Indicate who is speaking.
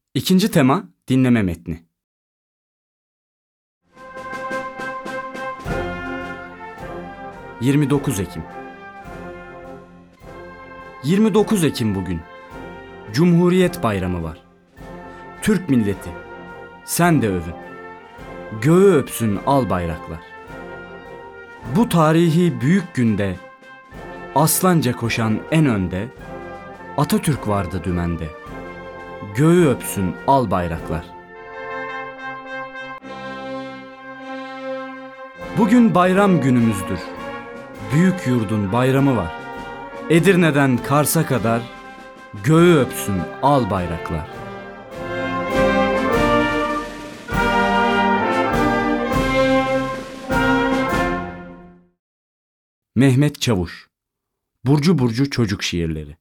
Speaker 1: İkinci tema dinleme metni. ...29 Ekim. 29 Ekim bugün. Cumhuriyet Bayramı var. Türk milleti, sen de övün. Göğü öpsün al bayraklar. Bu tarihi büyük günde, aslanca koşan en önde, Atatürk vardı dümende. Göğü öpsün al bayraklar. Bugün bayram günümüzdür. Büyük yurdun bayramı var. Edirne'den Kars'a kadar göğü öpsün al bayraklar. Mehmet Çavuş. Burcu Burcu Çocuk Şiirleri.